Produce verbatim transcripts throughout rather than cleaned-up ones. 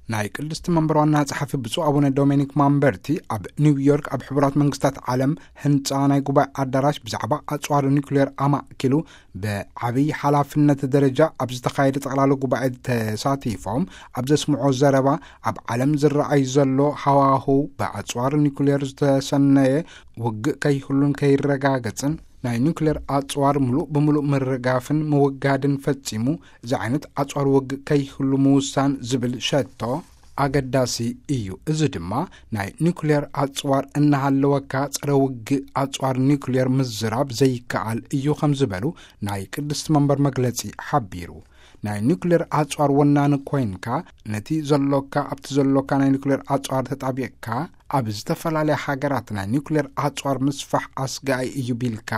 ናይ ቅድስት መንበር ዋና ጸሓፊ ብፁዕ አቡነ ዶሚኒክ ማምበርቲ ኣብ ኒውዮርክ ኣብ ሕቡራት መንግስታት ዓለም ህንፃ ናይ ጉባኤ ኣዳራሽ ብዛዕባ ኣጽዋር ኒውክሌር ኣማእኪሉ ብዓብይ ሓላፍነት ደረጃ ኣብ ዝተኻየደ ጠቕላላ ጉባኤ ተሳቲፎም ኣብ ዘስምዖ ዘረባ ኣብ ዓለም ዝረአይ ዘሎ ሃዋህው ብኣጽዋር ኒውክሌር ዝተሰነየ ውግእ ከይህሉን ከይረጋገጽን ናይ ኒውክሌር ኣጽዋር ሙሉእ ብምሉእ ምርጋፍን ምውጋድን ፈጺሙ እዚ ዓይነት ኣጽዋር ውግእ ከይህሉ ምውሳን ዝብል ሸቶ ኣገዳሲ እዩ። እዚ ድማ ናይ ኒውክሌር ኣጽዋር እናሃለወካ ፀረ ውግእ ኣጽዋር ኒውክሌር ምዝራብ ዘይከኣል እዩ ከም ዝበሉ ናይ ቅድስት መንበር መግለጺ ሓቢሩ። ናይ ኒውክሌር ኣጽዋር ወናኒ ኮይንካ ነቲ ዘሎካ ኣብቲ ዘሎካ ናይ ኒውክሌር ኣጽዋር ተጣቢቕካ ኣብ ዝተፈላለየ ሃገራት ናይ ኒውክሌር ኣጽዋር ምስፋሕ ኣስጋኢ እዩ ቢልካ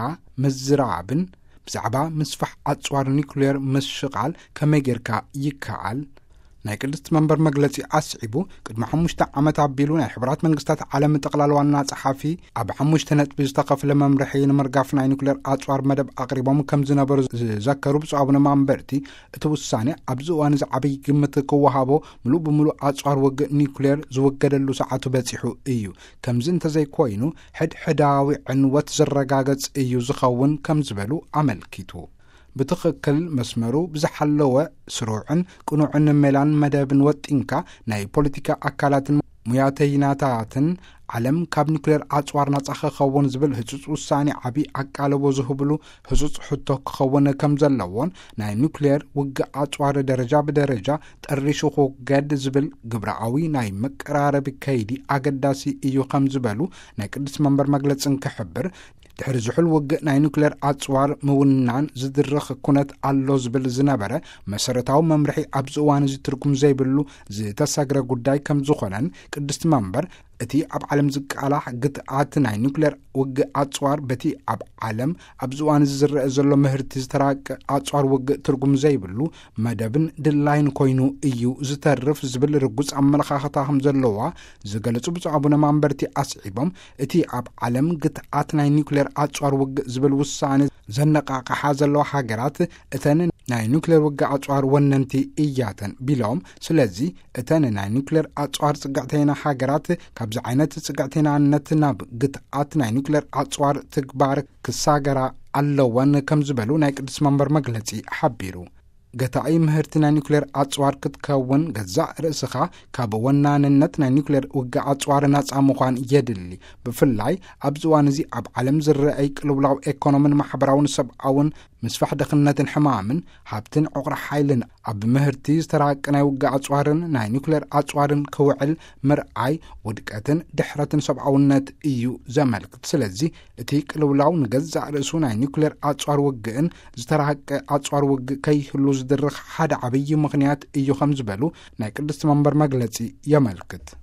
ምዝራብን ብዛዕባ ምስፋሕ ኣጽዋር ኒውክሌር ምሽቓል ከመይ ጌርካ ይከኣል ናይ ቅድስት መንበር መግለጺ ኣስዒቡ ቅድሚ ሓሙሽተ ዓመት ኣቢሉ ናይ ሕቡራት መንግስታት ዓለም ጠቕላላ ዋና ጸሓፊ ኣብ ሓሙሽተ ነጥቢ ዝተኸፍለ መምርሒ ንምርጋፍ ናይ ኒውክሌር ኣጽዋር መደብ ኣቕሪቦም ከም ዝነበሩ ዝዘከሩ ብፁዕ አቡነ ማምበርቲ እቲ ውሳኔ ኣብዚ እዋን እዚ ዓብይ ግምት ክወሃቦ ሙሉእ ብምሉእ ኣጽዋር ውግእ ኒውክሌር ዝወገደሉ ሰዓቱ በፂሑ እዩ። ከምዚ እንተዘይኮይኑ ሕድሕዳዊ ዕንወት ዝረጋገጽ እዩ ዝኸውን ከም ዝበሉ ኣመልኪቱ ብትኽክል መስመሩ ብዝሓለወ ስሩዕን ቅኑዕን ሜላን መደብን ወጢንካ ናይ ፖለቲካ ኣካላትን ሙያተይናታትን ዓለም ካብ ኒውክሌር ኣጽዋር ናጻ ክኸውን ዝብል ህጹጽ ውሳኔ ዓብይ ኣቃለቦ ዝህብሉ ህጹጽ ሕቶ ክኸውን ከም ዘለዎን ናይ ኒውክሌር ውግእ ኣጽዋር ደረጃ ብደረጃ ጠሪሹ ክውገድ ዝብል ግብራዊ ናይ መቀራረቢ ከይዲ ኣገዳሲ እዩ ከም ዝበሉ ናይ ቅድስት መንበር መግለጽን ክሕብር ድሕሪ ዝሑል ውግእ ናይ ኒውክሌር ኣጽዋር ምውናን ዝድርኽ ኩነት ኣሎ ዝብል ዝነበረ መሰረታዊ መምርሒ ኣብዚ እዋን እዚ ትርጉም ዘይብሉ ዝተሰግረ ጉዳይ ከም ዝኾነን ቅድስት መንበር እቲ ኣብ ዓለም ዝቃላሕ ግትኣት ናይ ኒውክሌር ውግእ ኣጽዋር በቲ ኣብ ዓለም ኣብዚ እዋን እዚ ዝረአ ዘሎ ምህርቲ ዝተራቀ ኣጽዋር ውግእ ትርጉም ዘይብሉ መደብን ድላይን ኮይኑ እዩ ዝተርፍ ዝብል ርጉጽ ኣመለኻኽታ ከም ዘለዋ ዝገለጹ ብፁዕ አቡነ ማምበርቲ ኣስዒቦም እቲ ኣብ ዓለም ግትኣት ናይ ኒውክሌር ኣጽዋር ውግእ ዝብል ውሳኔ ዘነቃቅሓ ዘለዋ ሃገራት እተን ናይ ኒውክሌር ውግእ ኣጽዋር ወነንቲ እያተን ቢሎም ስለዚ እተን ናይ ኒውክሌር ኣጽዋር ጽጋዕተና ሃገራት ካብዚ ዓይነት ጽጋዕተናነት ናብ ግትኣት ናይ ኒውክሌር ኣጽዋር ትግባር ክሳገራ ኣለወን ከም ዝበሉ ናይ ቅድስት መንበር መግለጺ ሓቢሩ። ገታኢ ምህርቲ ናይ ኒውክሌር ኣጽዋር ክትከውን ገዛእ ርእስኻ ካብ ወናንነት ናይ ኒውክሌር ውግእ ኣጽዋር ናጻ ምዃን የድሊ ብፍላይ ኣብዚ እዋን እዚ ኣብ ዓለም ዝረአይ ቅልውላው ኢኮኖምን ማሕበራውን ሰብኣውን ምስፋሕ ድኽነትን ሕማምን ሃብትን ዕቑሪ ሓይልን ኣብ ምህርቲ ዝተራቀ ናይ ውግእ ኣጽዋርን ናይ ኒውክሌር ኣጽዋርን ክውዕል ምርኣይ ውድቀትን ድሕረትን ሰብኣውነት እዩ ዘመልክት። ስለዚ እቲ ቅልውላው ንገዛእ ርእሱ ናይ ኒውክሌር ኣጽዋር ውግእን ዝተራቀ ኣጽዋር ውግእ ከይህሉ ዝድርኽ ሓደ ዓብይ ምኽንያት እዩ ከም ዝበሉ ናይ ቅድስት መንበር መግለጺ የመልክት።